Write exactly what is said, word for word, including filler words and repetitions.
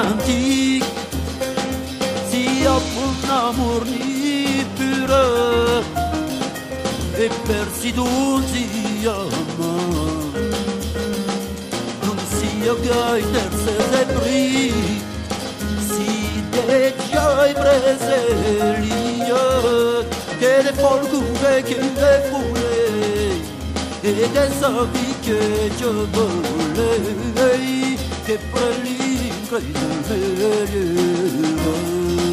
romantique. S'il y a pour l'amour ni pure, e per si dulci ama, non sia gai terze e pri, si te già prese l'io, che le folgure che le fule, e che sapi che ci vuole, che per l'incredibile.